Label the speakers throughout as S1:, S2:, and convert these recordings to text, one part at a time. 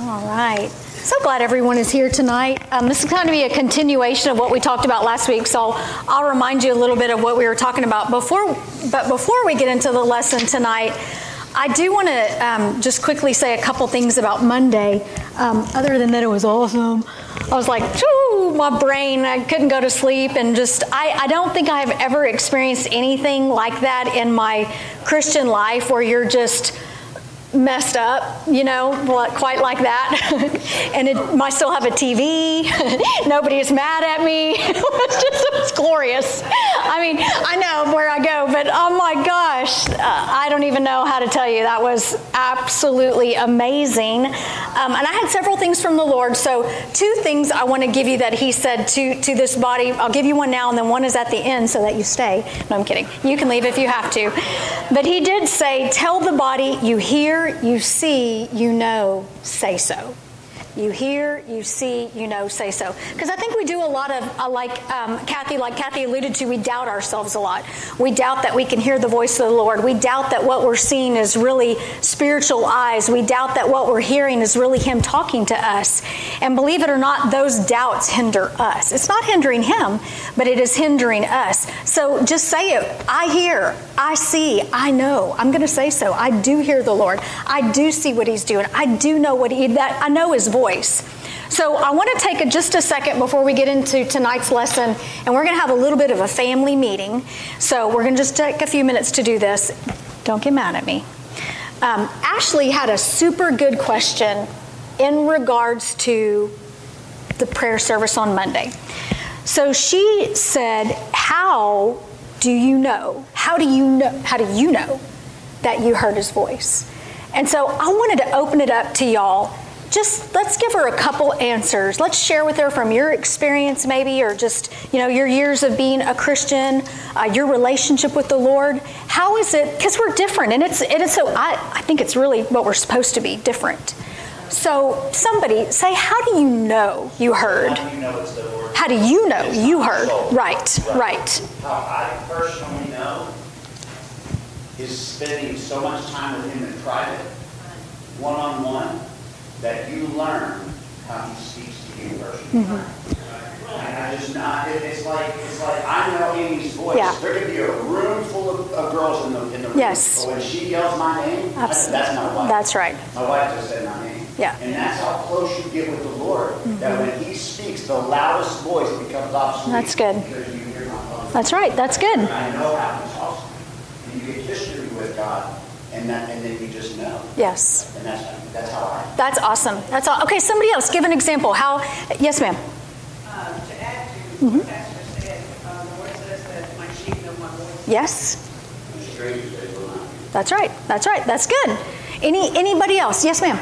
S1: All right. So glad everyone is here tonight. This is going to be a continuation of what we talked about last week, so I'll remind you a little bit of what we were talking about before we get into the lesson tonight. I do want to just quickly say a couple things about Monday. Other than that, it was awesome. I was like, my brain, I couldn't go to sleep, and I don't think I have ever experienced anything like that in my Christian life where you're just messed up, quite like that. And I still have a TV. Nobody is mad at me. It's glorious. I mean, I know where I go, but oh my gosh, I don't even know how to tell you. That was absolutely amazing. And I had several things from the Lord. So 2 things I want to give you that he said to this body. I'll give you one now, and then one is at the end so that you stay. No, I'm kidding. You can leave if you have to. But he did say, tell the body, you hear, you see, you know, say so. You hear, you see, you know, say so. Because I think we do a lot of, like Kathy alluded to, we doubt ourselves a lot. We doubt that we can hear the voice of the Lord. We doubt that what we're seeing is really spiritual eyes. We doubt that what we're hearing is really Him talking to us. And believe it or not, those doubts hinder us. It's not hindering Him, but it is hindering us. So just say it. I hear, I see, I know. I'm going to say so. I do hear the Lord. I do see what He's doing. I do know I know His voice. So I want to take just a second before we get into tonight's lesson, and we're going to have a little bit of a family meeting. So we're going to just take a few minutes to do this. Don't get mad at me. Ashley had a super good question in regards to the prayer service on Monday. So she said, how do you know that you heard His voice? And so I wanted to open it up to y'all. Just let's give her a couple answers. Let's share with her from your experience maybe, or just, your years of being a Christian, your relationship with the Lord. How is it? Because we're different, and I think it's really what we're supposed to be, different. So somebody say, how do you know you heard?
S2: How do you know it's the Lord?
S1: How do you know you heard? Right.
S2: How I personally know is spending so much time with Him in private, one-on-one, that you learn how He speaks to you personally. Mm-hmm. And I just not. It's like I know Amy's voice. Yeah. There could be a room full of girls in the room.
S1: Yes.
S2: But when she yells my name, that's my wife.
S1: That's right.
S2: My wife just said my name.
S1: Yeah.
S2: And that's how close you get with the Lord. Mm-hmm. That when He speaks, the loudest voice becomes obsolete.
S1: That's good.
S2: Because you hear my phone.
S1: That's right. That's good.
S2: And I know how He talks to me. And you get history with God. And then you just know.
S1: Yes.
S2: And that's how I.
S1: That's awesome. That's all. Okay, somebody else, give an example. How? Yes, ma'am.
S3: To add to what Pastor said, the Lord says that my sheep know my voice.
S1: Yes. That's right. That's right. That's good. Anybody else? Yes, ma'am.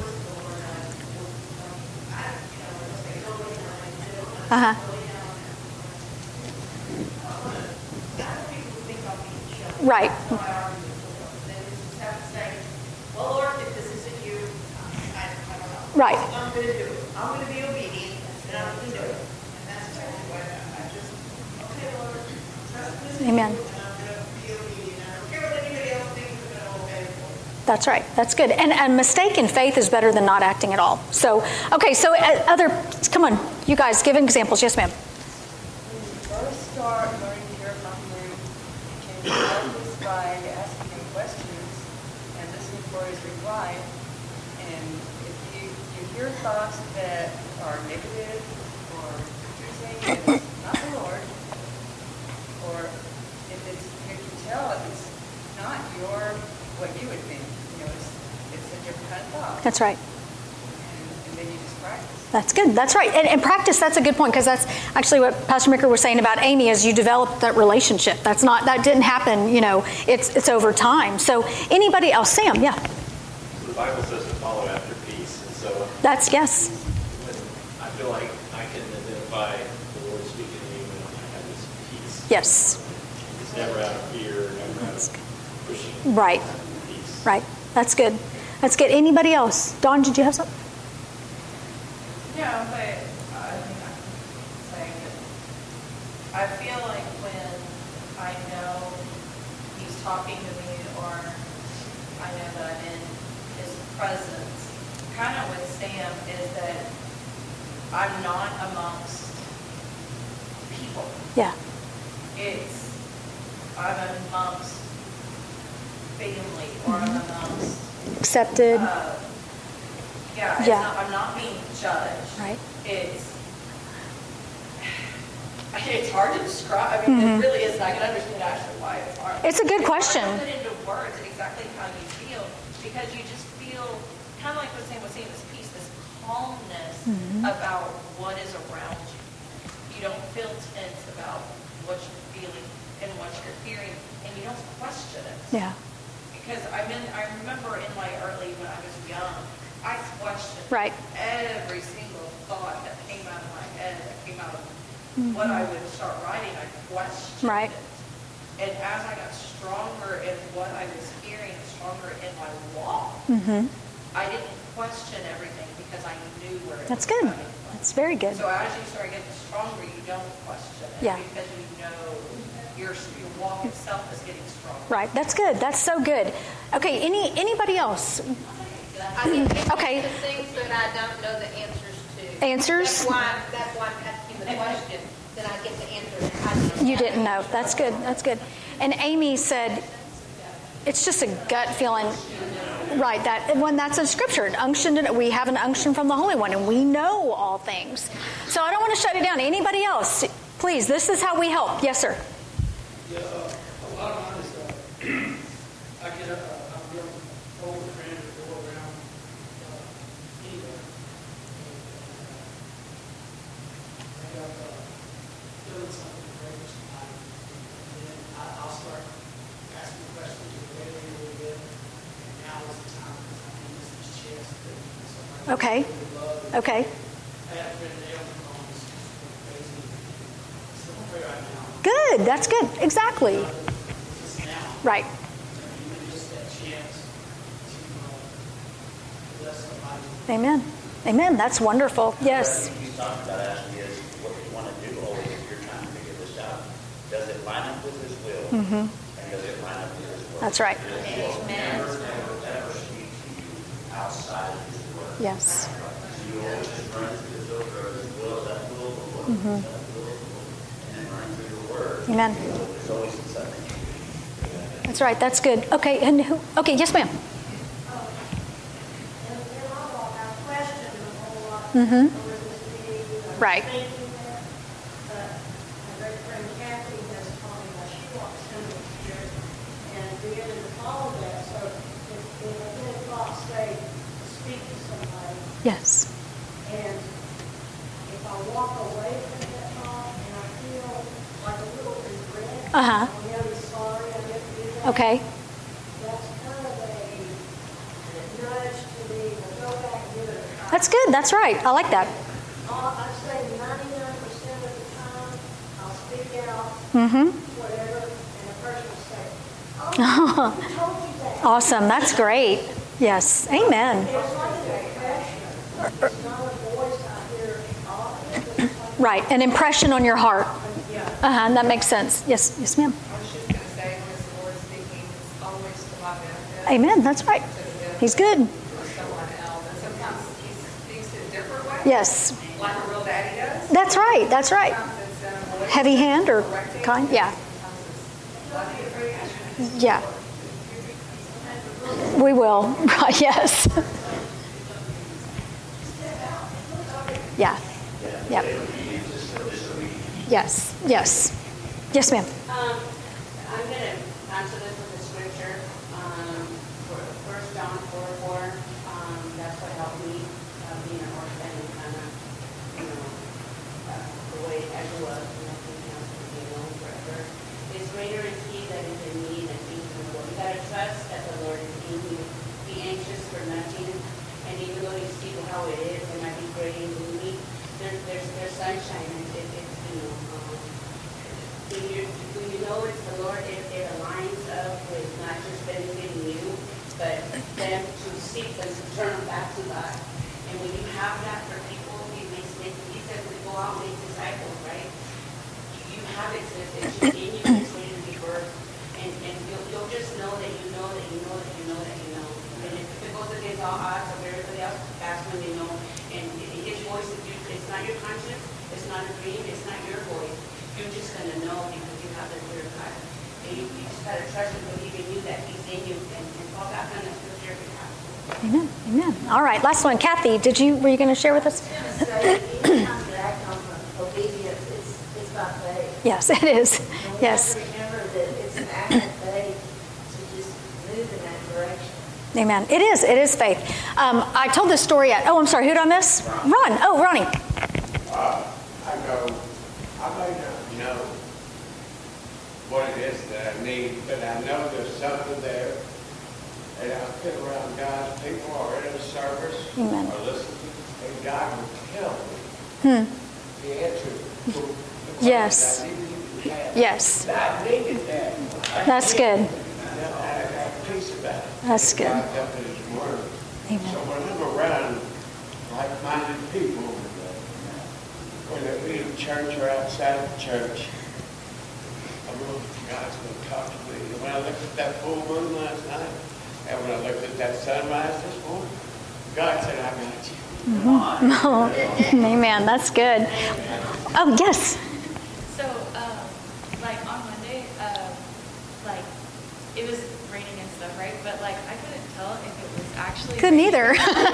S1: Right.
S3: Well, Lord, if this isn't you, I don't know.
S1: Right.
S3: I'm going to do it. I'm going to be obedient, and I'm going to do it. And that's exactly what I just, okay, Lord, trust this.
S1: Amen.
S3: And I'm going to be obedient. I don't care what anybody else thinks, I'm going to obey for it.
S1: That's right. That's good. And mistaken faith is better than not acting at all. So, okay, so come on, you guys, give examples. Yes, ma'am.
S4: When you first start learning to hear from Him, you can practice by asking Him questions and listening for His reply. And if you hear thoughts that are negative or confusing, it's not the Lord. Or if you can tell it's not what you would think. It's a different kind of thought.
S1: That's right.
S4: And then you just practice.
S1: That's good. That's right. And practice, that's a good point, because that's actually what Pastor Micker was saying about Amy, is you develop that relationship. That didn't happen, it's over time. So anybody else? Sam, yeah.
S5: So the Bible says to follow after peace. And so
S1: That's, yes.
S5: I feel like I can identify the Lord speaking to me when I have this peace.
S1: Yes.
S5: It's never out of fear, never out of pushing.
S1: Right.
S5: Peace.
S1: Right. That's good. That's good. Anybody else? Dawn, did you have something?
S6: Yeah, but I think I'm saying that I feel like when I know He's talking to me, or I know that I'm in His presence, kind of with Sam is that I'm not amongst people.
S1: Yeah.
S6: I'm amongst family, or I'm amongst,
S1: Accepted.
S6: yeah. I'm not being judged.
S1: Right.
S6: It's hard to describe. I mean, it really is. And I can understand actually why it's hard.
S1: It's a good question.
S6: It's hard to put into words exactly how you feel, because you just feel kind of like what Sam was saying, this peace, this calmness about what is around you. You don't feel tense about what you're feeling and what you're hearing, and you don't question it.
S1: Yeah.
S6: Because I remember in my when I was young, I questioned
S1: Right.
S6: every single thought that came out of my head, that came out of what I would start writing. I questioned
S1: Right.
S6: it. And as I got stronger in what I was hearing, stronger in my walk, I didn't question everything because I knew where it
S1: That's
S6: was
S1: good.
S6: coming from.
S1: That's very good.
S6: So as you start getting stronger, you don't question it,
S1: Yeah.
S6: because you know your walk itself is getting stronger.
S1: Right. That's good. That's so good. Okay. Anybody else?
S7: I think it's
S1: Okay.
S7: the things that I don't know the answers to.
S1: Answers?
S7: That's why I'm asking the question, then I get the answer that I didn't
S1: You
S7: know.
S1: didn't know. That's good. That's good. And Amy said, it's just a gut feeling. Right. That's in Scripture. We have an unction from the Holy One, and we know all things. So I don't want to shut it down. Anybody else? Please, this is how we help. Yes, sir.
S8: Yeah, a lot of mine is I get I'm real old friend to go around anywhere. I got feeling something great tonight, and then I'll start asking questions and waiting a little bit. And now is the time because I think this is chance that somebody
S1: Okay.
S8: really love.
S1: Okay.
S8: I had a friend Dale on this crazy. Still on prayer right now.
S1: Good. That's good. Exactly.
S8: Just now.
S1: Right.
S8: Even just that chance to bless somebody.
S1: Amen. Amen. That's wonderful. Yes.
S2: What he's talking about actually is what you want to do always if you're trying to figure this out. Does it line up with his will? And does it line up with his will?
S1: That's right.
S2: His will never, never, ever speak to you outside of his word.
S1: Yes.
S2: So you always just run through the filter of his will, that will, the Lord, that will, the Lord, and then run through your word.
S1: Amen.
S2: There's always something.
S1: That's right. That's good. Okay. And who? Okay. Yes, ma'am. Right. Yes.
S9: And if I walk away from that thought and I feel like a little regret,
S1: Uh-huh.
S9: I'm really sorry I didn't do that.
S1: Okay.
S9: That's kind of a nudge to me to go back and give it a try.
S1: That's good. That's right. I like that.
S9: I'd say 99% of the time I'll speak out, whatever, and the person will say, "Oh, who told you that?"
S1: Awesome. That's great. Yes. Amen.
S9: It's like an impression. It's not a voice I hear often, but it's like
S1: Right. An impression on your heart.
S6: Yeah.
S1: That makes sense. Yes. Yes, ma'am.
S6: I was just going to say, when the Lord is speaking, it's always to my benefit.
S1: Amen. That's right.
S6: To the benefit
S1: He's good.
S6: of someone else. And sometimes he speaks in a different way.
S1: Yes.
S6: Like a real daddy does.
S1: That's right. That's right.
S6: Sometimes it's in a voice
S1: Heavy hand or
S6: correcting.
S1: kind? Yeah.
S6: Sometimes it's loving and compassionate.
S1: Yeah. We will. Right. Yes. Yeah. Yep. Yes. Yes. Yes, ma'am.
S10: I'm going to answer this with a scripture. For 1 John 4:4. That's what helped me being an orphan and kind of, the way I grew up and nothing else to be alone forever. It's greater is He that is in me than He in the world. You got to trust that the Lord is in you. Be anxious for nothing. And even though you see how it is, it might be gray and gloomy, there's sunshine and it's when you know it's the Lord, it aligns up with not just benefiting you, but them to seek them, to turn them back to God. And when you have that for people, He says we go out and make disciples, right? You have it, sis. It's just in you, it's ready to be birthed. And you'll just know that you know that you know that you know that you know. And if it goes against all odds or everybody somebody else, that's when you know. And his voice, it's not your conscience, it's not a dream, it's not your voice. You're just going to know because you have the clear cut. And you just got to trust and believe in you that he's in you and fall back on the scripture if you have to.
S1: Amen. Amen. All right, last one. Kathy, were you going to share with us?
S9: Anytime you act on obedience, it's by faith.
S1: Yes, it is.
S9: And we
S1: Yes.
S9: have to remember that it's an act of faith to just move in that direction.
S1: Amen. It is. It is faith. I told this story at, I'm sorry, who did I miss? Ron. Oh, Ronnie.
S11: I go, I may not know what it is that I need, but I know there's something there. And I've been around God's people or in a service
S1: Amen.
S11: or listening, and God will tell me the answer to the question
S1: Yes.
S11: that I needed to have.
S1: Yes.
S11: I needed that.
S1: That's good.
S11: I got peace about it.
S1: That's good.
S11: God helped in His Word.
S1: Amen.
S11: So when I'm around like-minded people, whether it be in church or outside of church, I know God's going to talk to me. And when I looked at that full moon last night, and when I looked at that sunrise this morning, God said, I got you.
S1: Oh, amen. That's good. Oh, yes.
S12: So, like on Monday, like it was raining and stuff, right? But like I couldn't tell if it was actually
S1: Couldn't either.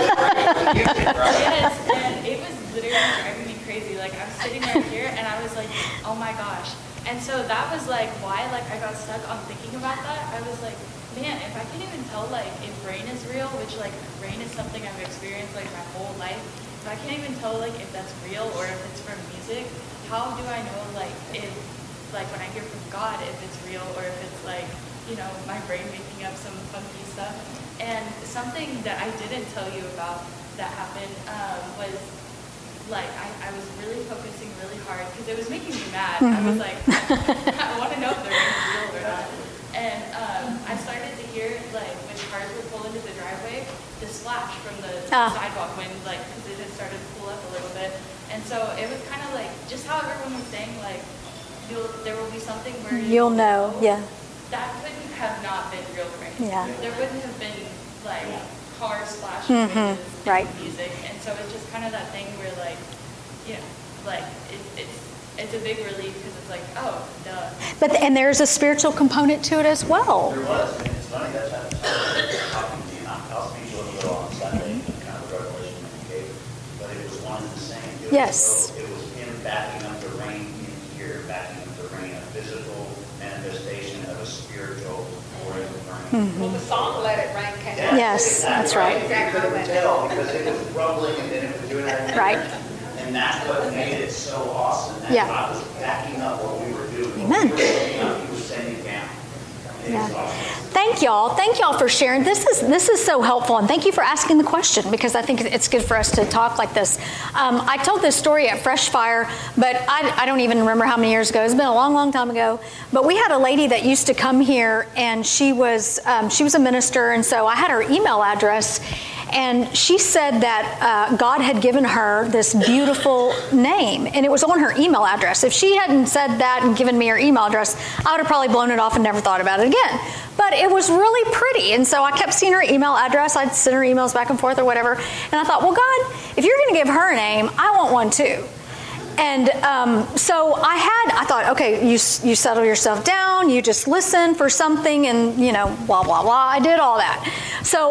S12: Yes, and it was literally driving me crazy. Like I was sitting right here, and I was like, oh my gosh. And so that was like why like I got stuck on thinking about that. I was like, man, if I can't even tell like if rain is real, which like rain is something I've experienced like my whole life, if I can't even tell like if that's real or if it's from music, how do I know like if like when I hear from God if it's real or if it's like, you know, my brain making up some funky stuff. And something that I didn't tell you about that happened was like I was really focusing really hard because it was making me mad. I was like, I want to know if the rain's real or not. And I started to hear like when cars would pull into the driveway, the splash from the sidewalk when like because it had started to pull up a little bit. And so it was kind of like just how everyone was saying like there will be something where
S1: You'll know. Yeah.
S12: That couldn't have not been real rain.
S1: Yeah.
S12: There wouldn't have been like cars splashing
S1: Right.
S12: music, and so it's just kind of that thing where like, you know, like it's a big relief because it's like, oh, duh.
S1: And there's a spiritual component to it as well.
S2: There was, and it's funny, that's how talking to you, and I'll speak a little bit on Sunday, kind of a revelation that he gave, but it was one and the same.
S1: Yes.
S2: It was him backing up the rain in here, backing up the rain, a physical manifestation of a spiritual pouring of rain.
S7: Well, the song Let It Rain came out.
S1: Yes, that's right.
S2: You couldn't tell because it was rumbling and then it was doing that.
S1: Right.
S2: And that's what made it so awesome. That
S1: Yeah.
S2: God was backing up what we were doing.
S1: Amen.
S2: What we were doing up, He was sending down. It was awesome.
S1: Thank y'all for sharing. This is so helpful, and thank you for asking the question because I think it's good for us to talk like this. I told this story at Fresh Fire, but I don't even remember how many years ago. It's been a long, long time ago. But we had a lady that used to come here, and she was a minister, and so I had her email address. And she said that God had given her this beautiful name, and it was on her email address. If she hadn't said that and given me her email address, I would have probably blown it off and never thought about it again. But it was really pretty, and so I kept seeing her email address. I'd send her emails back and forth or whatever, and I thought, well, God, if you're going to give her a name, I want one too. And so I thought, okay, you settle yourself down, you just listen for something, and blah blah blah. I did all that. So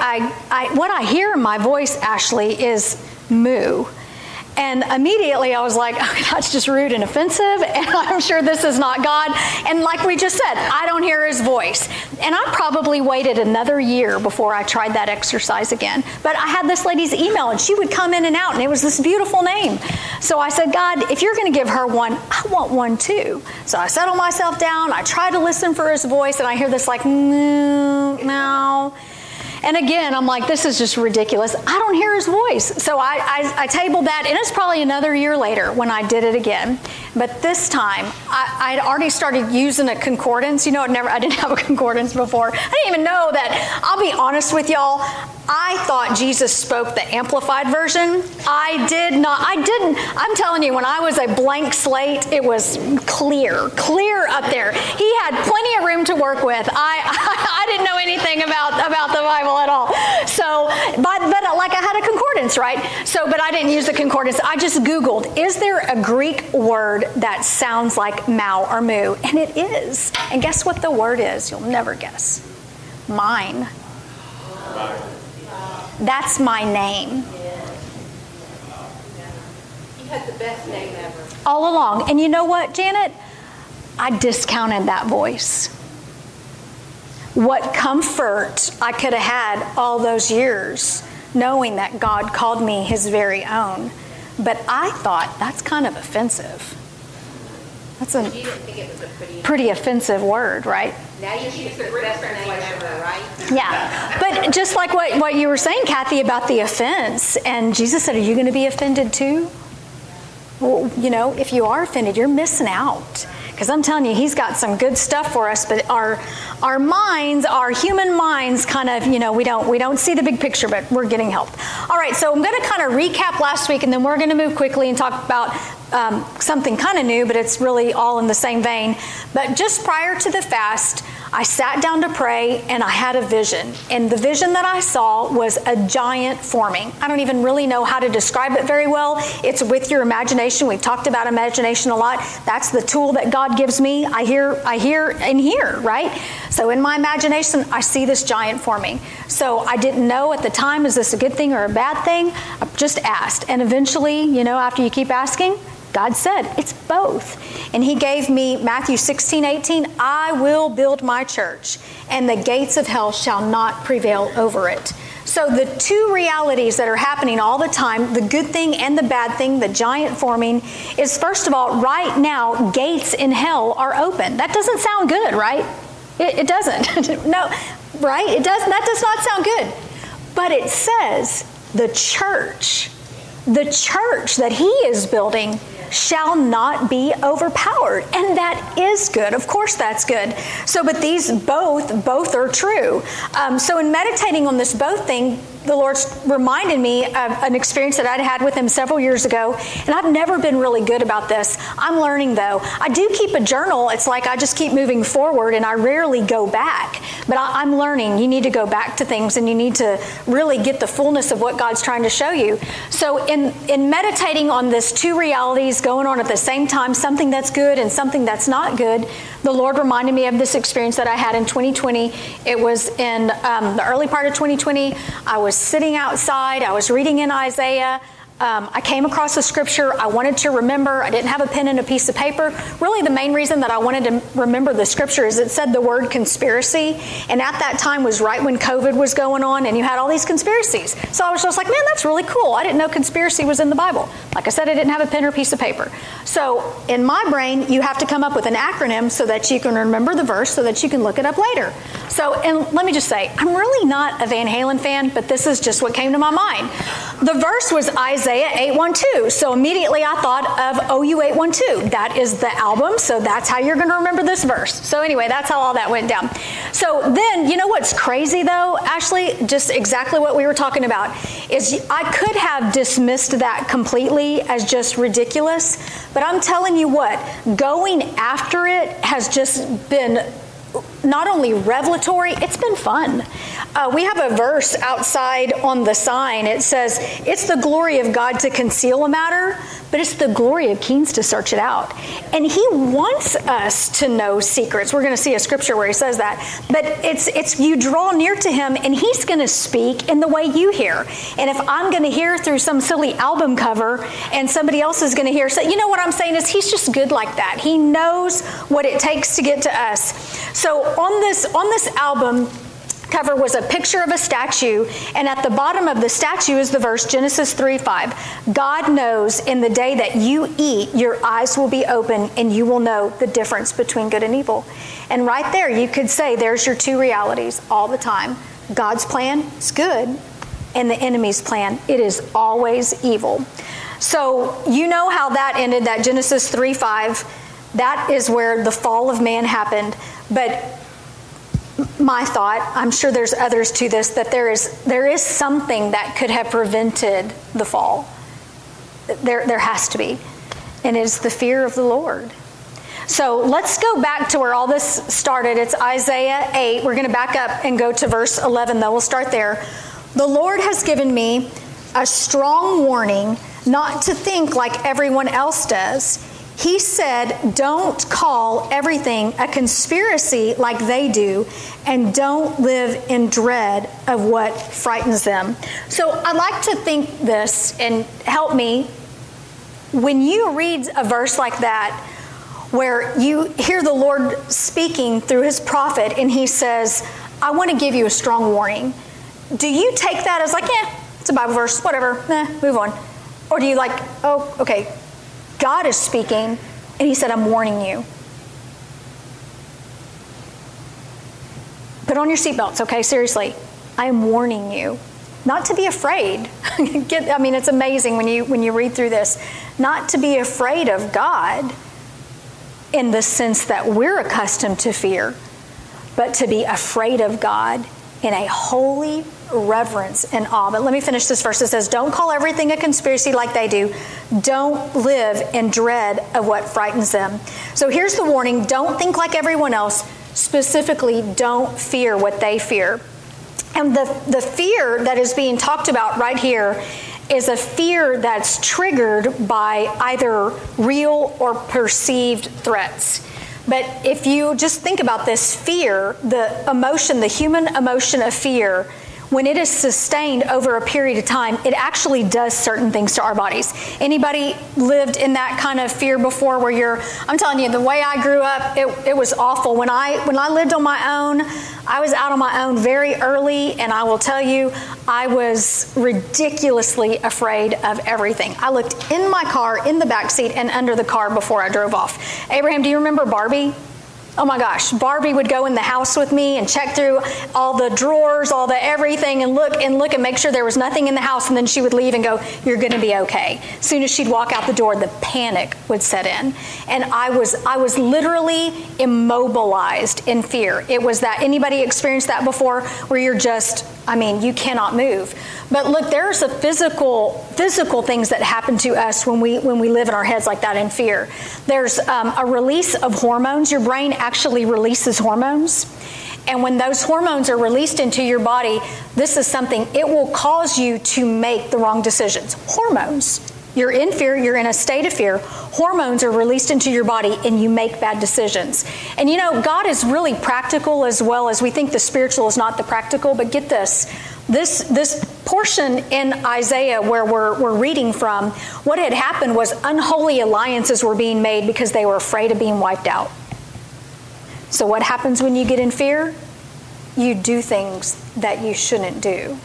S1: what I hear in my voice, Ashley, is moo. And immediately I was like, oh, that's just rude and offensive, and I'm sure this is not God. And like we just said, I don't hear His voice. And I probably waited another year before I tried that exercise again. But I had this lady's email, and she would come in and out, and it was this beautiful name. So I said, God, if you're going to give her one, I want one too. So I settled myself down, I tried to listen for His voice, and I hear this like, no. And again, I'm like, this is just ridiculous. I don't hear His voice. So I tabled that, and it's probably another year later when I did it again. But this time, I'd already started using a concordance. I didn't have a concordance before. I didn't even know that. I'll be honest with y'all. I thought Jesus spoke the Amplified version. I didn't. I'm telling you, when I was a blank slate, it was clear up there. He had plenty of room to work with. I didn't know anything about the Bible at all. So, but like I had a concordance, right? So, but I didn't use the concordance. I just Googled, is there a Greek word that sounds like Mao or Moo? And it is. And guess what the word is? You'll never guess. Mine. That's my name.
S7: You had the best name ever.
S1: All along. And you know what, Janet? I discounted that voice. What comfort I could have had all those years knowing that God called me his very own. But I thought that's kind of offensive. That's a
S7: You didn't think it was a
S1: pretty offensive word, right?
S7: Now you think it's the best name ever, right?
S1: Yeah. But just like what you were saying, Kathy, about the offense, and Jesus said, are you going to be offended too? Well, you know, if you are offended, you're missing out. Because I'm telling you, he's got some good stuff for us, but our minds, our human minds kind of, you know, we don't see the big picture, but we're getting help. All right, so I'm going to kind of recap last week, and then we're going to move quickly and talk about something kind of new, but it's really all in the same vein. But just prior to the fast, I sat down to pray, and I had a vision. And the vision that I saw was a giant forming. I don't even really know how to describe it very well. It's with your imagination. We've talked about imagination a lot. That's the tool that God gives me. I hear, and hear, right? So in my imagination, I see this giant forming. So I didn't know at the time, is this a good thing or a bad thing? I just asked. And eventually, you know, after you keep asking, God said, it's both. And he gave me Matthew 16:18, I will build my church, and the gates of hell shall not prevail over it. So the two realities that are happening all the time, the good thing and the bad thing, the giant forming, is first of all, right now, gates in hell are open. That doesn't sound good, right? It doesn't. No, right? It does. That does not sound good. But it says the church that he is building shall not be overpowered. And that is good. Of course that's good. So, but these both are true. So in meditating on this both thing, the Lord's reminded me of an experience that I'd had with him several years ago, and I've never been really good about this. I'm learning, though. I do keep a journal. It's like I just keep moving forward, and I rarely go back. But I'm learning. You need to go back to things, and you need to really get the fullness of what God's trying to show you. So in meditating on this two realities going on at the same time, something that's good and something that's not good, the Lord reminded me of this experience that I had in 2020. It was in the early part of 2020. I was sitting outside. I was reading in Isaiah. I came across a scripture I wanted to remember. I didn't have a pen and a piece of paper. Really, the main reason that I wanted to remember the scripture is it said the word conspiracy. And at that time was right when COVID was going on, and you had all these conspiracies. So I was just like, man, that's really cool. I didn't know conspiracy was in the Bible. Like I said, I didn't have a pen or piece of paper. So in my brain, you have to come up with an acronym so that you can remember the verse so that you can look it up later. So, and let me just say, I'm really not a Van Halen fan, but this is just what came to my mind. The verse was Isaiah 8:1-2. So immediately I thought of OU 812. That is the album, so that's how you're going to remember this verse. So anyway, that's how all that went down. So then, you know what's crazy though, Ashley? Just exactly what we were talking about is I could have dismissed that completely as just ridiculous, but I'm telling you what, going after it has just been not only revelatory, it's been fun. We have a verse outside on the sign. It says, it's the glory of God to conceal a matter, but it's the glory of kings to search it out. And he wants us to know secrets. We're going to see a scripture where he says that. But it's you draw near to him, and he's going to speak in the way you hear. And if I'm going to hear through some silly album cover, and somebody else is going to hear, so you know what I'm saying is he's just good like that. He knows what it takes to get to us. So on this album cover was a picture of a statue, and at the bottom of the statue is the verse Genesis 3:5. God knows in the day that you eat, your eyes will be open and you will know the difference between good and evil. And right there you could say there's your two realities all the time. God's plan is good, and the enemy's plan, it is always evil. So you know how that ended, that Genesis 3:5. That is where the fall of man happened. But my thought, I'm sure there's others to this, that there is something that could have prevented the fall. There has to be. And it's the fear of the Lord. So let's go back to where all this started. It's Isaiah 8. We're going to back up and go to verse 11, though. We'll start there. The Lord has given me a strong warning not to think like everyone else does. He said, don't call everything a conspiracy like they do, and don't live in dread of what frightens them. So I'd like to think this, and help me. When you read a verse like that, where you hear the Lord speaking through his prophet, and he says, I want to give you a strong warning. Do you take that as like, it's a Bible verse, whatever, move on? Or do you like, oh, okay, God is speaking, and he said, I'm warning you. Put on your seatbelts, okay? Seriously. I am warning you. Not to be afraid. It's amazing when you read through this. Not to be afraid of God in the sense that we're accustomed to fear, but to be afraid of God in a holy reverence and awe. But let me finish this verse. It says, don't call everything a conspiracy like they do. Don't live in dread of what frightens them. So here's the warning. Don't think like everyone else. Specifically, don't fear what they fear. And the fear that is being talked about right here is a fear that's triggered by either real or perceived threats. But if you just think about this fear, the emotion, the human emotion of fear, when it is sustained over a period of time, it actually does certain things to our bodies. Anybody lived in that kind of fear before where I'm telling you, the way I grew up, it was awful. When I lived on my own, I was out on my own very early, and I will tell you, I was ridiculously afraid of everything. I looked in my car, in the back seat, and under the car before I drove off. Abraham, do you remember Barbie? Oh my gosh, Barbie would go in the house with me and check through all the drawers, all the everything, and look and make sure there was nothing in the house, and then she would leave and go, you're going to be okay. As soon as she'd walk out the door, the panic would set in. And I was literally immobilized in fear. It was that, anybody experienced that before, where you're just, you cannot move. But look, there's a physical things that happen to us when we live in our heads like that in fear. There's a release of hormones. Your brain actually releases hormones. And when those hormones are released into your body, this is something, it will cause you to make the wrong decisions. Hormones. You're in fear, you're in a state of fear. Hormones are released into your body and you make bad decisions. And God is really practical as well as we think the spiritual is not the practical, but get this. This portion in Isaiah where we're reading from, what had happened was unholy alliances were being made because they were afraid of being wiped out. So what happens when you get in fear? You do things that you shouldn't do.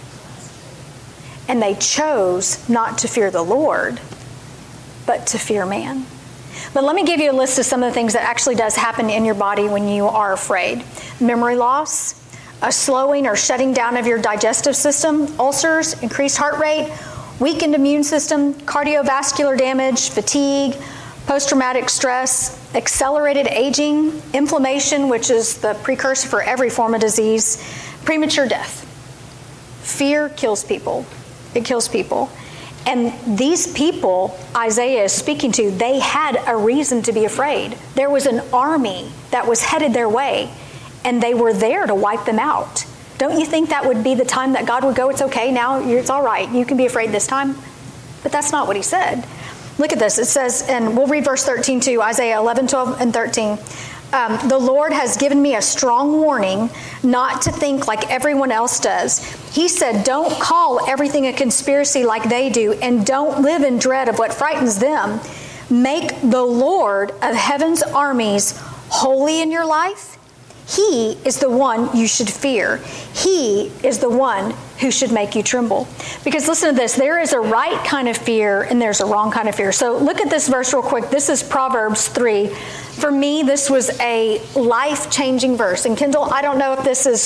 S1: And they chose not to fear the Lord, but to fear man. But let me give you a list of some of the things that actually does happen in your body when you are afraid. Memory loss, a slowing or shutting down of your digestive system, ulcers, increased heart rate, weakened immune system, cardiovascular damage, fatigue, post-traumatic stress, accelerated aging, inflammation, which is the precursor for every form of disease, premature death. Fear kills people. It kills people. And these people Isaiah is speaking to, they had a reason to be afraid. There was an army that was headed their way, and they were there to wipe them out. Don't you think that would be the time that God would go, it's okay, now it's all right, you can be afraid this time? But that's not what he said. Look at this. It says, and we'll read verse 13 too, Isaiah 11, 12, and 13. The Lord has given me a strong warning not to think like everyone else does. He said, don't call everything a conspiracy like they do, and don't live in dread of what frightens them. Make the Lord of heaven's armies holy in your life. He is the one you should fear. He is the one who should make you tremble. Because listen to this, there is a right kind of fear and there's a wrong kind of fear. So look at this verse real quick. This is Proverbs 3. For me, this was a life-changing verse. And Kendall, I don't know if this is,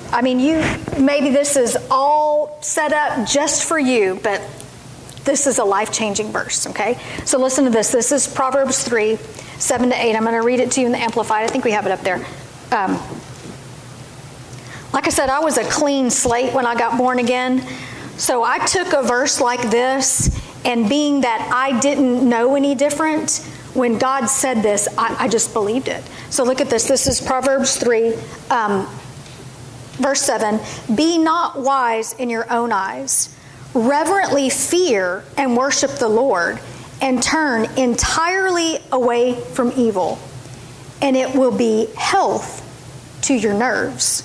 S1: maybe this is all set up just for you, but this is a life-changing verse, okay? So listen to this. This is Proverbs 3, 7 to 8. I'm going to read it to you in the Amplified. I think we have it up there. Like I said, I was a clean slate when I got born again. So I took a verse like this, and being that I didn't know any different, when God said this, I just believed it. So look at this. This is Proverbs 3, verse 7. Be not wise in your own eyes. Reverently fear and worship the Lord, and turn entirely away from evil, and it will be health to your nerves.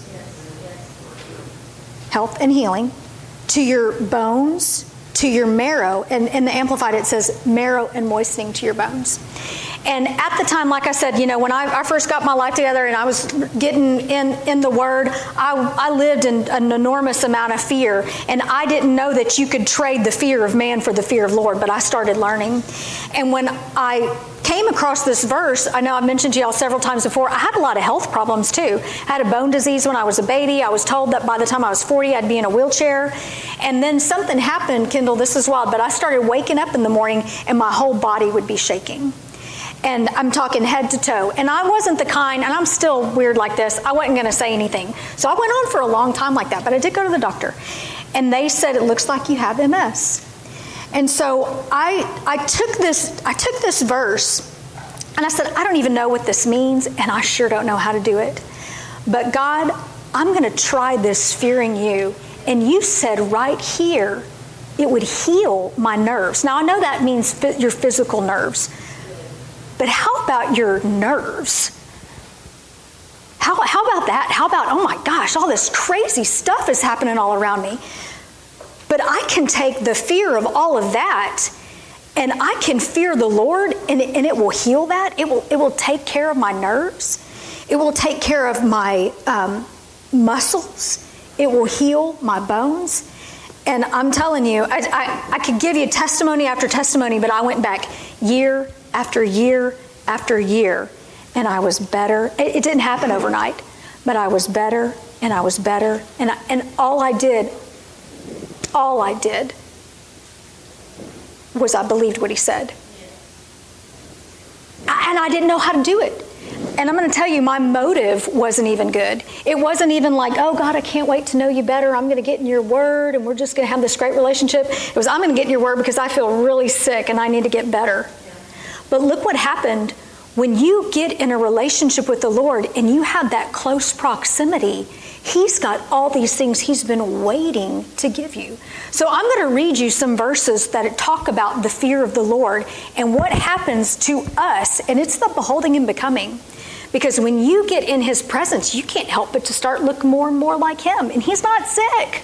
S1: Health and healing to your bones, to your marrow, and in the Amplified it says marrow and moistening to your bones. And at the time, like I said, when I first got my life together and I was getting in the Word, I lived in an enormous amount of fear. And I didn't know that you could trade the fear of man for the fear of the Lord, but I started learning. And when I came across this verse, I know I've mentioned to y'all several times before, I had a lot of health problems too. I had a bone disease when I was a baby. I was told that by the time I was 40, I'd be in a wheelchair. And then something happened, Kendall, this is wild, but I started waking up in the morning and my whole body would be shaking. And I'm talking head to toe. And I wasn't the kind, and I'm still weird like this, I wasn't going to say anything. So I went on for a long time like that, but I did go to the doctor. And they said, it looks like you have MS. And so I took this verse, and I said, I don't even know what this means, and I sure don't know how to do it. But God, I'm going to try this fearing you. And you said right here, it would heal my nerves. Now, I know that means your physical nerves. But how about your nerves? How about that? How about, oh my gosh, all this crazy stuff is happening all around me. But I can take the fear of all of that, and I can fear the Lord, and it will heal that. It will take care of my nerves. It will take care of my muscles. It will heal my bones. And I'm telling you, I could give you testimony after testimony, but I went back year after year after year, and I was better. It didn't happen overnight, but I was better, and I was better, and all I did was I believed what he said. And I didn't know how to do it. And I'm going to tell you, my motive wasn't even good. It wasn't even like, oh God, I can't wait to know you better. I'm going to get in your word and we're just going to have this great relationship. It was, I'm going to get in your word because I feel really sick and I need to get better. But look what happened when you get in a relationship with the Lord and you have that close proximity. He's got all these things he's been waiting to give you. So I'm going to read you some verses that talk about the fear of the Lord and what happens to us. And it's the beholding and becoming. Because when you get in his presence, you can't help but to start looking more and more like him. And he's not sick.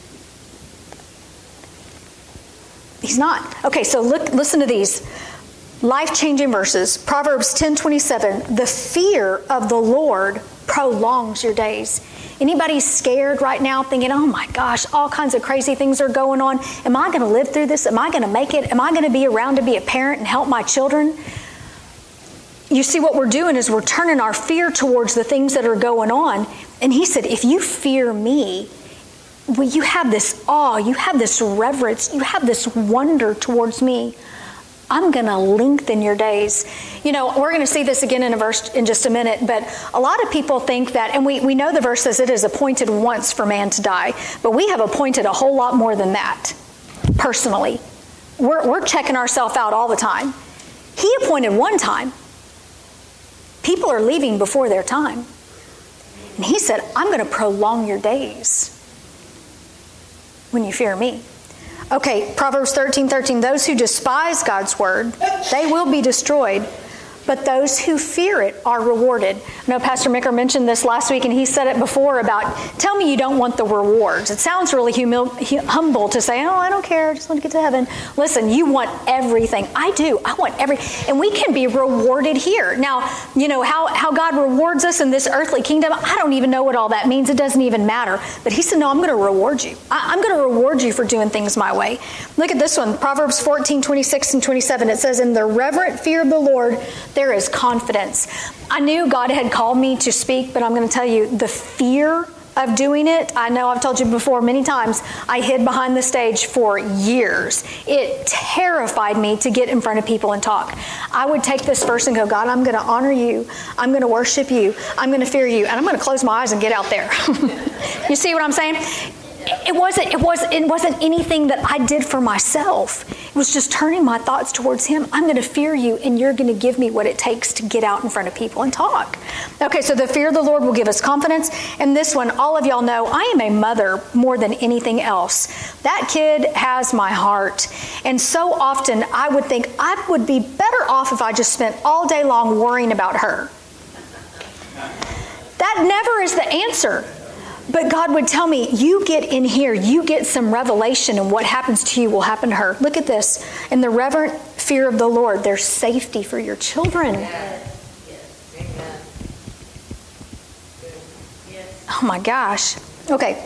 S1: He's not. Okay, so listen to these. Life-changing verses. Proverbs 10:27. The fear of the Lord prolongs your days. Anybody scared right now thinking, oh my gosh, all kinds of crazy things are going on. Am I going to live through this? Am I going to make it? Am I going to be around to be a parent and help my children? You see, what we're doing is we're turning our fear towards the things that are going on. And he said, if you fear me, well, you have this awe, you have this reverence, you have this wonder towards me. I'm going to lengthen your days. You know, we're going to see this again in a verse in just a minute, but a lot of people think that, and we know the verse says it is appointed once for man to die, but we have appointed a whole lot more than that, personally. We're checking ourselves out all the time. He appointed one time. People are leaving before their time. And he said, I'm going to prolong your days when you fear me. Okay, Proverbs 13:13, those who despise God's word, they will be destroyed, but those who fear it are rewarded. I know Pastor Micker mentioned this last week, and he said it before about, tell me you don't want the rewards. It sounds really humble to say, oh, I don't care, I just want to get to heaven. Listen, you want everything. I do. I want everything. And we can be rewarded here. Now, you know, how God rewards us in this earthly kingdom, I don't even know what all that means. It doesn't even matter. But he said, no, I'm going to reward you. I'm going to reward you for doing things my way. Look at this one, Proverbs 14:26 and 27. It says, in the reverent fear of the Lord, there is confidence. I knew God had called me to speak, but I'm going to tell you, the fear of doing it. I know I've told you before many times, I hid behind the stage for years. It terrified me to get in front of people and talk. I would take this verse and go, God, I'm going to honor you. I'm going to worship you. I'm going to fear you. And I'm going to close my eyes and get out there. You see what I'm saying? It wasn't anything that I did for myself. It was just turning my thoughts towards Him. I'm going to fear you, and you're going to give me what it takes to get out in front of people and talk. Okay, so the fear of the Lord will give us confidence. And this one, all of y'all know, I am a mother more than anything else. That kid has my heart. And so often I would think I would be better off if I just spent all day long worrying about her. That never is the answer. But God would tell me, you get in here, you get some revelation, and what happens to you will happen to her. Look at this. In the reverent fear of the Lord, there's safety for your children.
S3: Yes. Amen. Yes.
S1: Oh my gosh. Okay.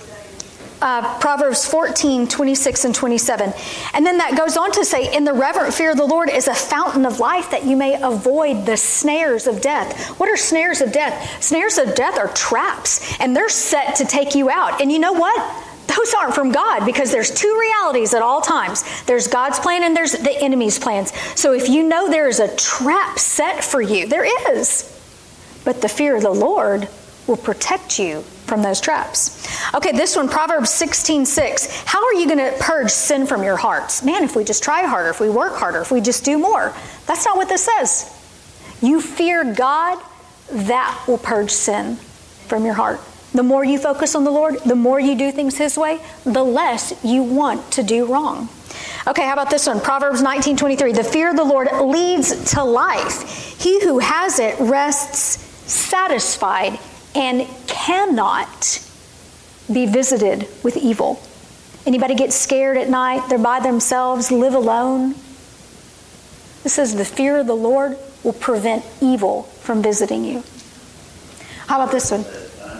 S1: Proverbs 14, 26 and 27. And then that goes on to say, in the reverent fear of the Lord is a fountain of life that you may avoid the snares of death. What are snares of death? Snares of death are traps, and they're set to take you out. And you know what? Those aren't from God, because there's two realities at all times. There's God's plan and there's the enemy's plans. So if you know there is a trap set for you, there is. But the fear of the Lord will protect you from those traps. Okay, this one, Proverbs 16:6. How are you going to purge sin from your hearts? Man, if we just try harder, if we work harder, if we just do more. That's not what this says. You fear God, that will purge sin from your heart. The more you focus on the Lord, the more you do things His way, the less you want to do wrong. Okay, how about this one? Proverbs 19:23. The fear of the Lord leads to life. He who has it rests satisfied and cannot be visited with evil. Anybody get scared at night? They're by themselves, live alone. This says the fear of the Lord will prevent evil from visiting you. How about this one?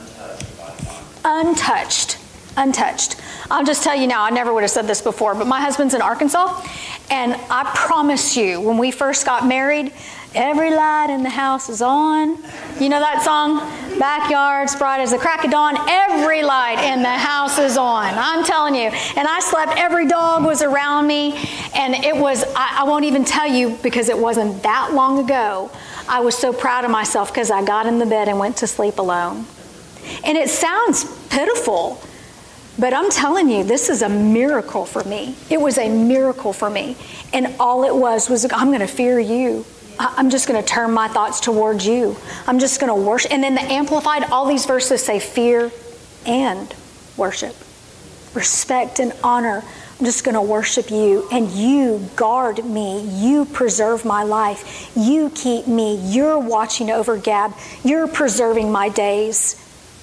S1: Untouched. Untouched. I'll just tell you now, I never would have said this before, but my husband's in Arkansas, and I promise you, when we first got married, every light in the house is on. You know that song? Backyard's bright as the crack of dawn. Every light in the house is on. I'm telling you. And I slept, every dog was around me. And it was, I won't even tell you because it wasn't that long ago. I was so proud of myself because I got in the bed and went to sleep alone. And it sounds pitiful, but I'm telling you, this is a miracle for me. It was a miracle for me. And all it was I'm going to fear you. I'm just going to turn my thoughts towards you. I'm just going to worship. And then the Amplified, all these verses say fear and worship. Respect and honor. I'm just going to worship you. And you guard me. You preserve my life. You keep me. You're watching over Gab. You're preserving my days.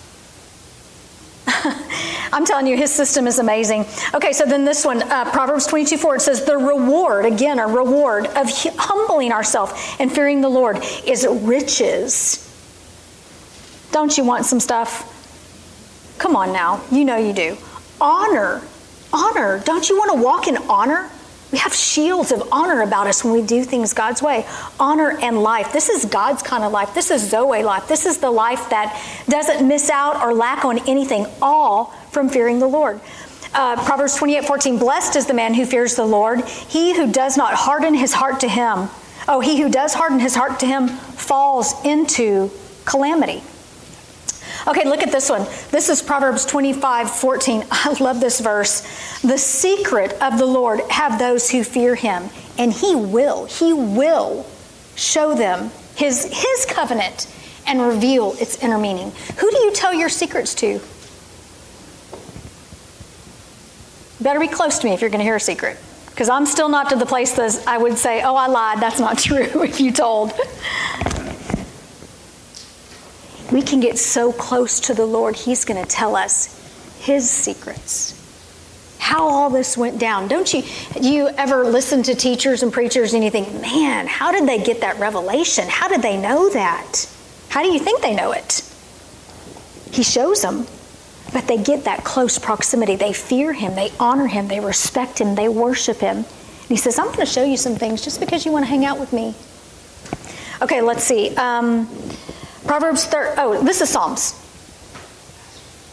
S1: I'm telling you, His system is amazing. Okay, so then this one, Proverbs 22:4, it says, the reward, again, a reward of humbling ourselves and fearing the Lord is riches. Don't you want some stuff? Come on now, you know you do. Honor. Honor. Don't you want to walk in honor? We have shields of honor about us when we do things God's way. Honor and life. This is God's kind of life. This is Zoe life. This is the life that doesn't miss out or lack on anything, all from fearing the Lord. Proverbs 28:14, blessed is the man who fears the Lord, he who does not harden his heart to Him. Oh, he who does harden his heart to Him falls into calamity. Okay, look at this one. This is Proverbs 25:14. I love this verse. The secret of the Lord have those who fear Him, and He will show them His covenant and reveal its inner meaning. Who do you tell your secrets to? Better be close to me if you're going to hear a secret, because I'm still not to the place that I would say, oh, I lied. That's not true if you told. We can get so close to the Lord, He's going to tell us His secrets. How all this went down. Do you ever listen to teachers and preachers and you think, man, how did they get that revelation? How did they know that? How do you think they know it? He shows them, but they get that close proximity. They fear Him, they honor Him, they respect Him, they worship Him. And He says, I'm going to show you some things just because you want to hang out with me. Okay, let's see. This is Psalms.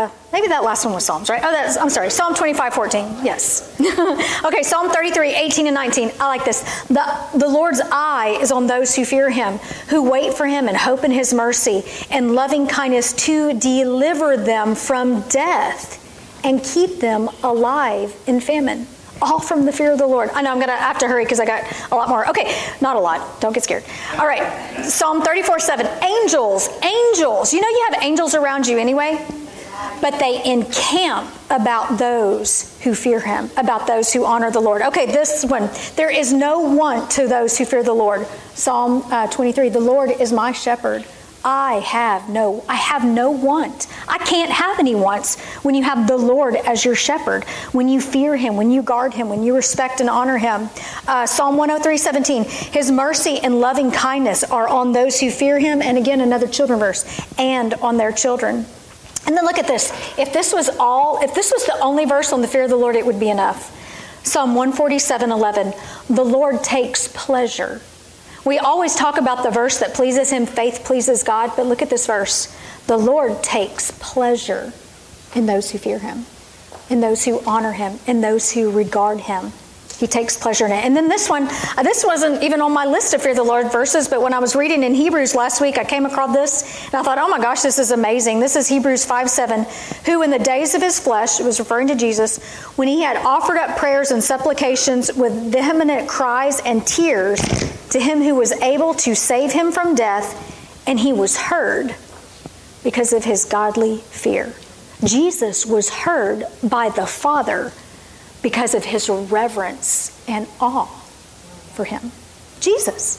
S1: maybe that last one was Psalms, right? I'm sorry, Psalm 25:14. Yes. Okay, Psalm 33:18 and 19. I like this. The Lord's eye is on those who fear him, who wait for him and hope in his mercy and loving kindness to deliver them from death and keep them alive in famine. All from the fear of the Lord. I know I'm going to have to hurry because I got a lot more. Okay, not a lot. Don't get scared. All right, Psalm 34:7. Angels. You know you have angels around you anyway, but they encamp about those who fear him, about those who honor the Lord. Okay, this one. There is no want to those who fear the Lord. Psalm 23. The Lord is my shepherd. I have no want. I can't have any wants when you have the Lord as your shepherd, when you fear him, when you guard him, when you respect and honor him. Psalm 103:17, his mercy and loving kindness are on those who fear him. And again, another children verse, and on their children. And then look at this. If this was the only verse on the fear of the Lord, it would be enough. Psalm 147:11, the Lord takes pleasure. We always talk about the verse that pleases him, faith pleases God, but look at this verse. The Lord takes pleasure in those who fear him, in those who honor him, in those who regard him. He takes pleasure in it. And then this one, this wasn't even on my list of fear the Lord verses, but when I was reading in Hebrews last week, I came across this, and I thought, oh my gosh, this is amazing. This is Hebrews 5:7, who in the days of his flesh, it was referring to Jesus, when he had offered up prayers and supplications with vehement cries and tears to him who was able to save him from death, and he was heard because of his godly fear. Jesus was heard by the Father because of his reverence and awe for him. Jesus.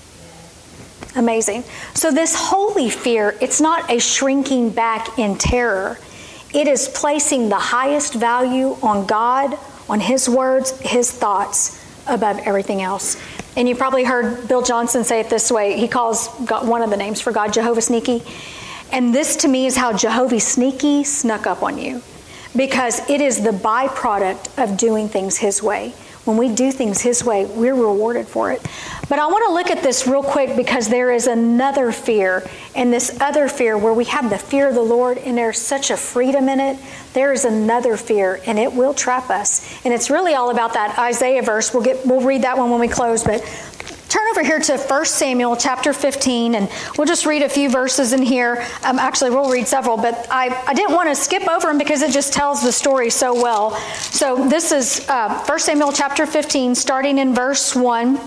S1: Amazing. So this holy fear, it's not a shrinking back in terror. It is placing the highest value on God, on his words, his thoughts above everything else. And you probably heard Bill Johnson say it this way. He calls God, one of the names for God, Jehovah Sneaky. And this to me is how Jehovah Sneaky snuck up on you. Because it is the byproduct of doing things his way. When we do things his way, we're rewarded for it. But I want to look at this real quick because there is another fear. And this other fear where we have the fear of the Lord and there's such a freedom in it. There is another fear and it will trap us. And it's really all about that Isaiah verse. We'll read that one when we close. But turn over here to 1 Samuel chapter 15, and we'll just read a few verses in here. Actually, we'll read several, but I didn't want to skip over them because it just tells the story so well. So this is 1 Samuel chapter 15, starting in verse 1.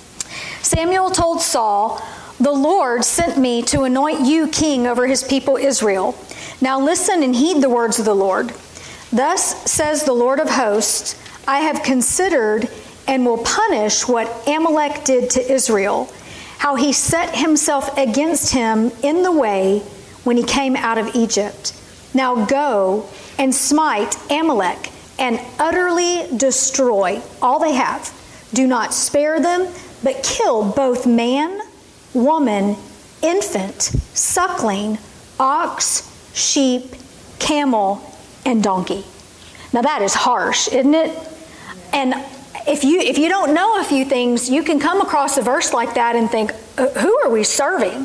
S1: Samuel told Saul, "The Lord sent me to anoint you king over his people Israel. Now listen and heed the words of the Lord. Thus says the Lord of hosts, I have considered and will punish what Amalek did to Israel, how he set himself against him in the way when he came out of Egypt. Now go and smite Amalek and utterly destroy all they have. Do not spare them, but kill both man, woman, infant, suckling, ox, sheep, camel, and donkey." Now that is harsh, isn't it? And if you don't know a few things, you can come across a verse like that and think, who are we serving?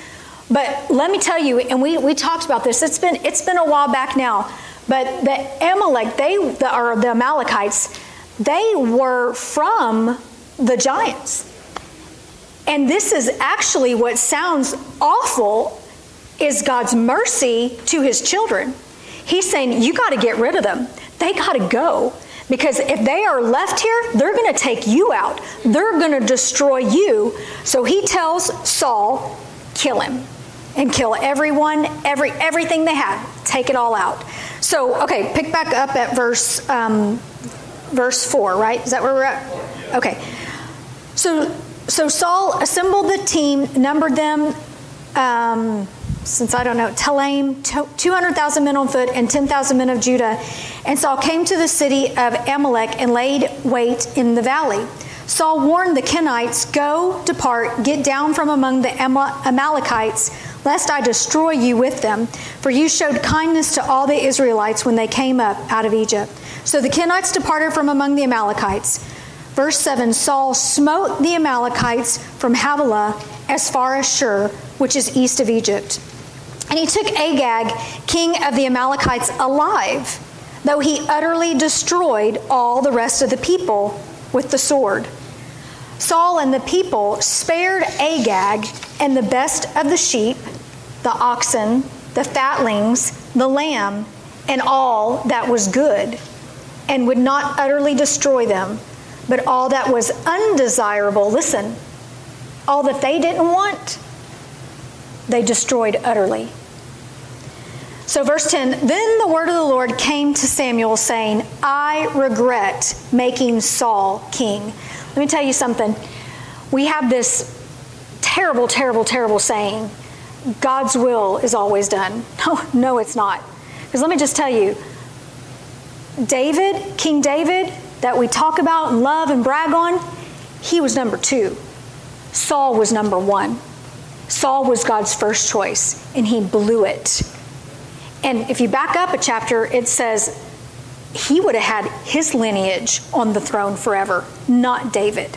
S1: But let me tell you, and we talked about this, it's been a while back now, but the Amalek, the Amalekites, they were from the giants. And this is actually what sounds awful is God's mercy to his children. He's saying, you got to get rid of them. They got to go. Because if they are left here, they're going to take you out. They're going to destroy you. So he tells Saul, kill him. And kill everyone, everything they have. Take it all out. So, okay, pick back up at verse 4, right? Is that where we're at? Okay. So Saul assembled the team, numbered them, since I don't know, Telaim, 200,000 men on foot and 10,000 men of Judah. And Saul came to the city of Amalek and laid wait in the valley. Saul warned the Kenites, "Go, depart, get down from among the Amalekites, lest I destroy you with them. For you showed kindness to all the Israelites when they came up out of Egypt." So the Kenites departed from among the Amalekites. Verse 7, Saul smote the Amalekites from Havilah as far as Shur, which is east of Egypt. And he took Agag, king of the Amalekites, alive, though he utterly destroyed all the rest of the people with the sword. Saul and the people spared Agag and the best of the sheep, the oxen, the fatlings, the lamb, and all that was good, and would not utterly destroy them, but all that was undesirable, listen, all that they didn't want, they destroyed utterly. So verse 10, then the word of the Lord came to Samuel saying, I regret making Saul king. Let me tell you something. We have this terrible, terrible, terrible saying, God's will is always done. No, it's not. Because let me just tell you, David, King David, that we talk about and love and brag on, he was number 2. Saul was number 1. Saul was God's first choice, and he blew it. And if you back up a chapter, it says he would have had his lineage on the throne forever, not David.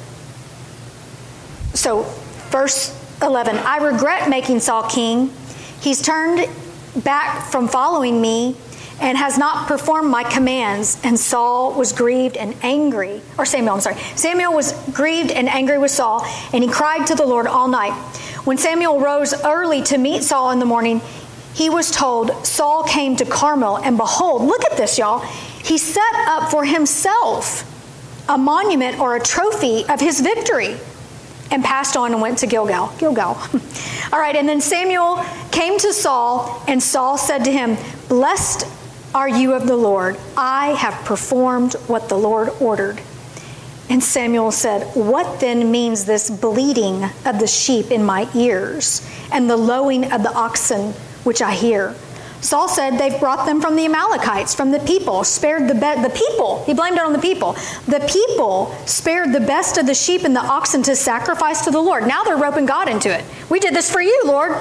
S1: So, verse 11, I regret making Saul king. He's turned back from following me and has not performed my commands. And Saul was grieved and angry. Or Samuel, I'm sorry. Samuel was grieved and angry with Saul, and he cried to the Lord all night. When Samuel rose early to meet Saul in the morning, he was told, Saul came to Carmel, and behold, look at this, y'all. He set up for himself a monument or a trophy of his victory, and passed on and went to Gilgal. All right, and then Samuel came to Saul, and Saul said to him, blessed are you of the Lord. I have performed what the Lord ordered. And Samuel said, what then means this bleating of the sheep in my ears and the lowing of the oxen which I hear? Saul said, they've brought them from the Amalekites, from the people, spared the people. He blamed it on the people. The people spared the best of the sheep and the oxen to sacrifice to the Lord. Now they're roping God into it. We did this for you, Lord.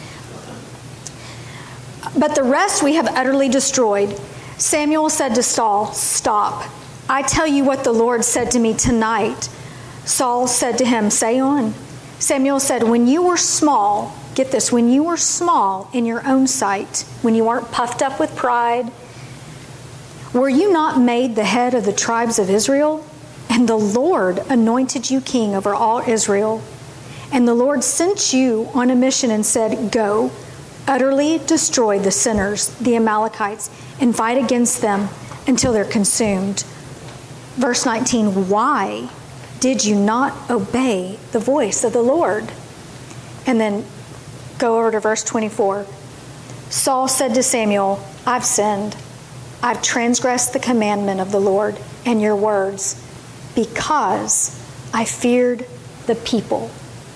S1: But the rest we have utterly destroyed. Samuel said to Saul, stop. I tell you what the Lord said to me tonight. Saul said to him, say on. Samuel said, when you were small, get this, when you were small in your own sight, when you weren't puffed up with pride, were you not made the head of the tribes of Israel? And the Lord anointed you king over all Israel. And the Lord sent you on a mission and said, go, utterly destroy the sinners, the Amalekites, and fight against them until they're consumed. Verse 19, why did you not obey the voice of the Lord? And then go over to verse 24. Saul said to Samuel, I've sinned. I've transgressed the commandment of the Lord and your words because I feared the people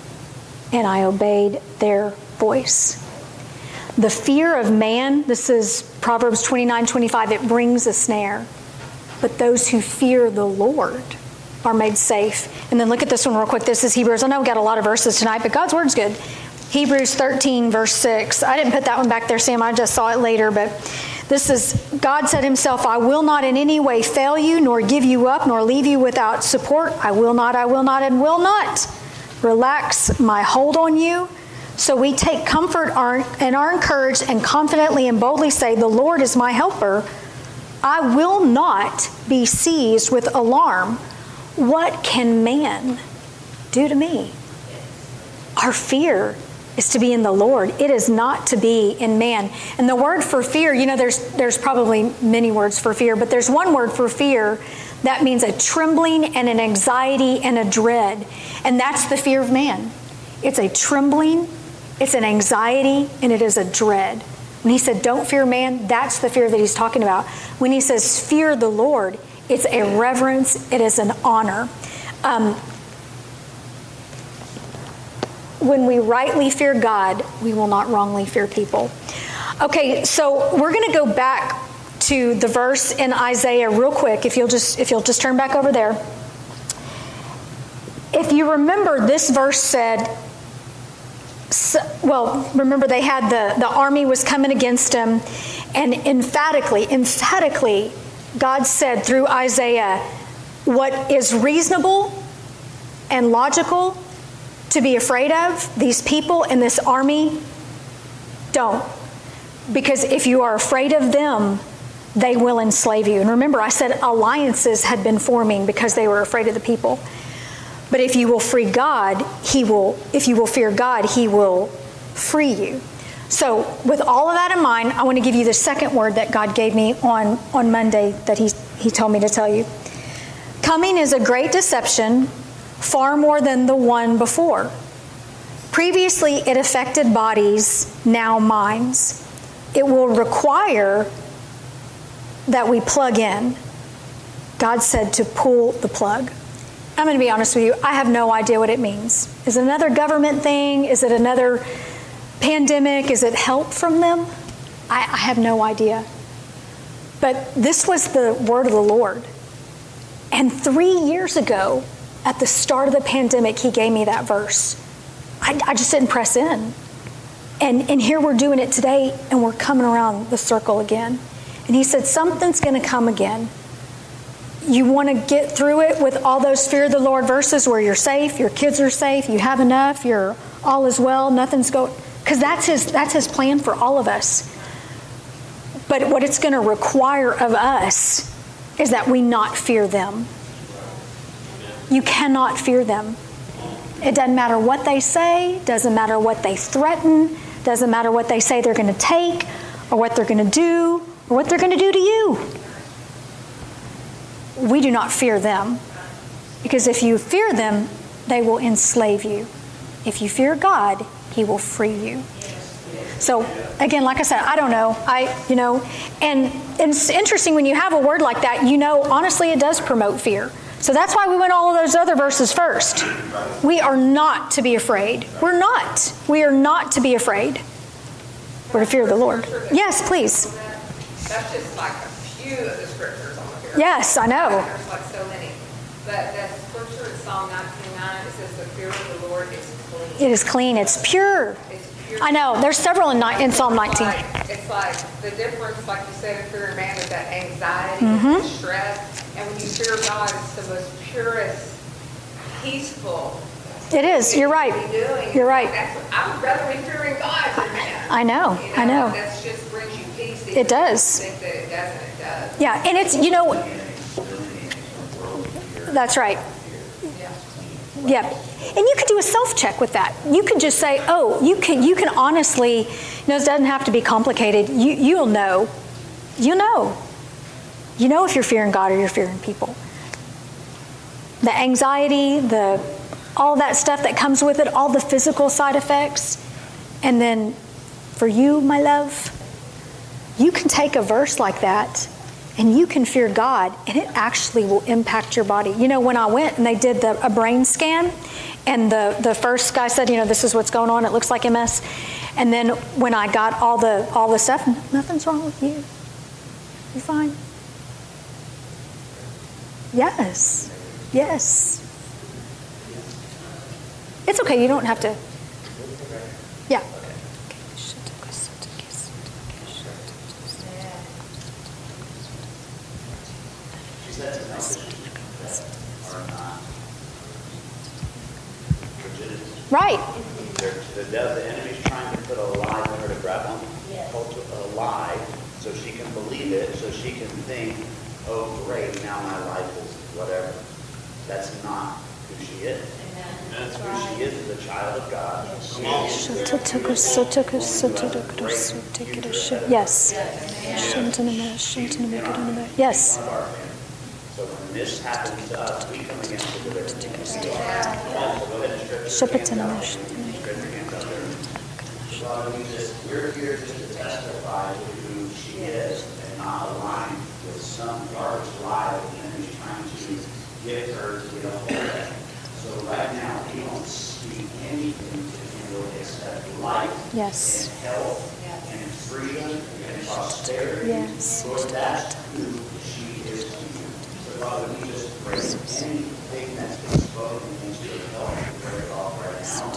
S1: and I obeyed their voice. The fear of man, this is Proverbs 29:25, it brings a snare. But those who fear the Lord are made safe. And then look at this one real quick. This is Hebrews. I know we got a lot of verses tonight, but God's word's good. Hebrews 13, verse 6. I didn't put that one back there, Sam. I just saw it later. But this is, God said himself, I will not in any way fail you, nor give you up, nor leave you without support. I will not, and will not relax my hold on you. So we take comfort and are encouraged and confidently and boldly say, the Lord is my helper. I will not be seized with alarm. What can man do to me? Our fear is to be in the Lord. It is not to be in man. And the word for fear, you know, there's probably many words for fear, but there's one word for fear that means a trembling and an anxiety and a dread. And that's the fear of man. It's a trembling, it's an anxiety, and it is a dread. When he said, don't fear man, that's the fear that he's talking about. When he says, fear the Lord, it's a reverence, it is an honor. When we rightly fear God, we will not wrongly fear people. Okay, so we're going to go back to the verse in Isaiah real quick, if you'll just turn back over there. If you remember, this verse said, well, remember they had the army was coming against them, and emphatically, God said through Isaiah, what is reasonable and logical to be afraid of, these people and this army, Don't. Because if you are afraid of them, they will enslave you. And remember, I said alliances had been forming because they were afraid of the people. But if you will free God, if you will fear God, He will free you. So with all of that in mind, I want to give you the second word that God gave me on Monday that He told me to tell you. Coming is a great deception, far more than the one before. Previously, it affected bodies, now minds. It will require that we plug in. God said to pull the plug. I'm going to be honest with you, I have no idea what it means. Is it another government thing? Is it another pandemic? Is it help from them? I have no idea. But this was the word of the Lord. And 3 years ago, at the start of the pandemic, He gave me that verse. I just didn't press in. And here we're doing it today, and we're coming around the circle again. And He said, something's going to come again. You want to get through it with all those fear of the Lord verses where you're safe, your kids are safe, you have enough, you're all is well, nothing's going... Because that's His plan for all of us. But what it's going to require of us is that we not fear them. You cannot fear them. It doesn't matter what they say, doesn't matter what they threaten, doesn't matter what they say they're going to take, or what they're going to do, or what they're going to do to you. We do not fear them. Because if you fear them, they will enslave you. If you fear God, He will free you. So, again, like I said, I don't know. And it's interesting when you have a word like that, honestly, it does promote fear. So that's why we went all of those other verses first. We are not to be afraid. We're not. We are not to be afraid. We're to fear the Lord. Yes, please.
S3: That's just like a few of the scriptures on here.
S1: Yes, I know.
S3: There's like so many. But that scripture in Psalm 19:9, it says the fear of the Lord is clean.
S1: It is clean. It's pure. I know. There's several in Psalm 19.
S3: It's like the difference, like you said, in fearing man is that anxiety and stress. And when you fear God, it's the most purest, peaceful.
S1: It is. You're right. You're right.
S3: I would rather be fearing God than man.
S1: I know. I know.
S3: That just brings you peace.
S1: It does.
S3: You think that it doesn't. It does.
S1: Yeah, and it's that's right. Yeah. And you could do a self-check with that. You could just say, you can honestly, it doesn't have to be complicated. You'll know. You know. You know if you're fearing God or you're fearing people. The anxiety, all that stuff that comes with it, all the physical side effects. And then for you, my love, you can take a verse like that and you can fear God, and it actually will impact your body. When I went and they did a brain scan, and the first guy said, this is what's going on. It looks like MS. And then when I got all the stuff, nothing's wrong with you. You're fine. Yes. Yes. It's okay. You don't have to. Yeah. Right.
S2: The enemy's trying to put a lie on her to grab on, a lie, so she can believe it, so she can think, oh, great, now my life is whatever. That's not who she is. That's who she is a child of God.
S1: Yes. Yes.
S2: So when this happens to us, we come against it with we're here just to testify to who she is and not align with some garbage lie that the enemy's trying to get her to get a hold of. So right now, we don't speak anything to handle except life and health and freedom and prosperity.
S1: Yes.
S2: Lord, that's who she is to you. So Father, we just pray anything that's been spoken against your health, we pray it off right now.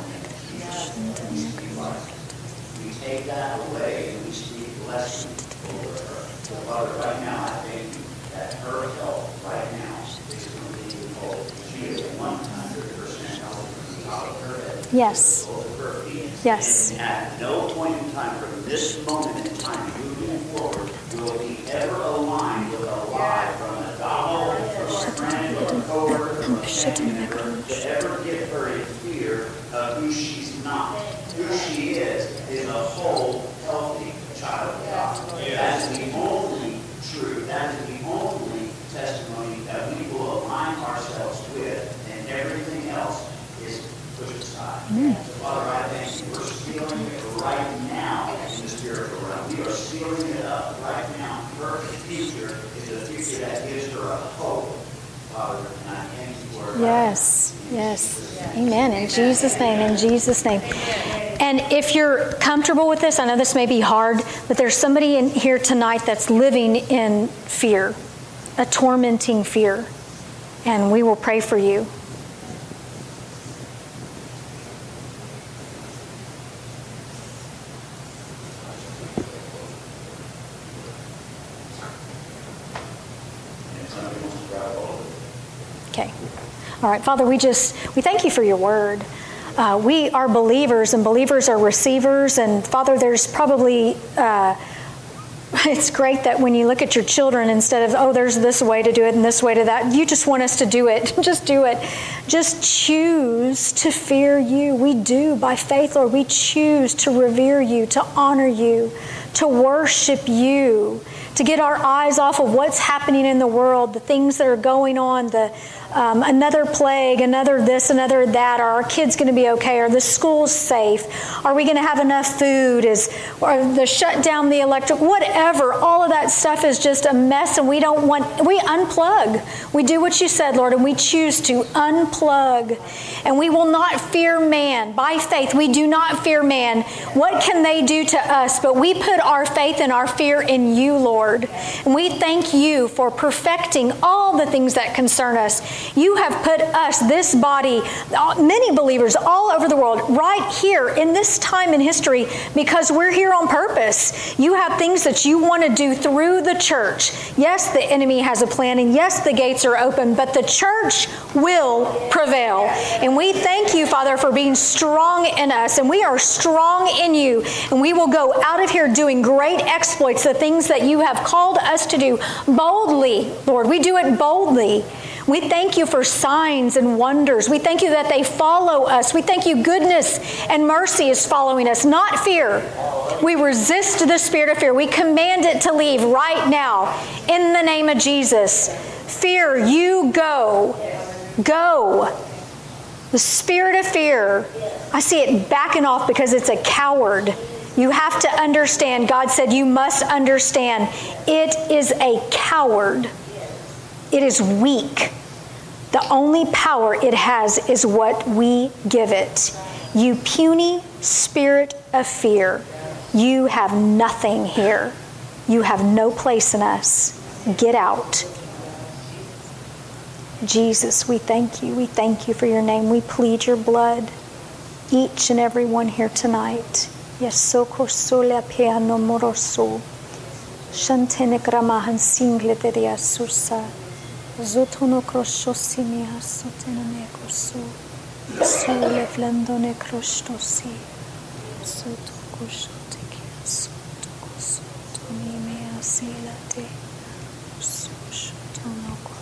S2: We take that away and we speak blessing over her. So Father, right now, I thank you that her health right now is completely whole. She is 100% healthy from the top of her head.
S1: Yes.
S2: Both of her feet
S1: Yes.
S2: And at no point in time, from this moment in time, moving forward, will he ever align with a lie from a Donald, from a friend, from a coworker, from a family member, to ever give her a fear of who she's not. Who she is a whole, healthy child of God. That is the only truth. That is the only testimony that we will align ourselves with, and everything else is pushed aside. So, Father, I thank you. We're sealing it right now in the spiritual realm. We are sealing it up right now. Her future is a future that gives her a hope, Father, and I thank you for it.
S1: Yes, yes. Amen. In Jesus' name, in Jesus' name. And if you're comfortable with this, I know this may be hard, but there's somebody in here tonight that's living in fear, a tormenting fear. And we will pray for you. Okay. All right, Father, we thank you for your word. We are believers, and believers are receivers. And Father, there's probably, it's great that when you look at your children, instead of, oh, there's this way to do it and this way to that, you just want us to do it. Just do it. Just choose to fear you. We do, by faith, Lord. We choose to revere you, to honor you, to worship you, to get our eyes off of what's happening in the world, the things that are going on, another plague, another this, another that. Are our kids going to be okay? Are the schools safe? Are we going to have enough food? Or the shut down the electric? Whatever. All of that stuff is just a mess, and we unplug. We do what you said, Lord, and we choose to unplug. And we will not fear man. By faith, we do not fear man. What can they do to us? But we put our faith and our fear in you, Lord. And we thank you for perfecting all the things that concern us. You have put us, this body, many believers all over the world, right here in this time in history, because we're here on purpose. You have things that you want to do through the church. Yes, the enemy has a plan, and yes, the gates are open, but the church will prevail. And we thank you, Father, for being strong in us, and we are strong in you, and we will go out of here doing great exploits, the things that you have called us to do boldly, Lord. We do it boldly. We thank you for signs and wonders. We thank you that they follow us. We thank you goodness and mercy is following us, not fear. We resist the spirit of fear. We command it to leave right now in the name of Jesus. Fear, you go. Go. The spirit of fear, I see it backing off because it's a coward. You have to understand. God said you must understand. It is a coward. It is weak. The only power it has is what we give it. You puny spirit of fear, you have nothing here. You have no place in us. Get out. Jesus, we thank you. We thank you for your name. We plead your blood. Each and every one here tonight. Yesoko sola piano moroso. Shantene gramahan single teria susa. Zotono crosciosimi assotene necosu. Sole flandone crosciosi. Soto coscioteki soto cosotoni mea silate. Sotono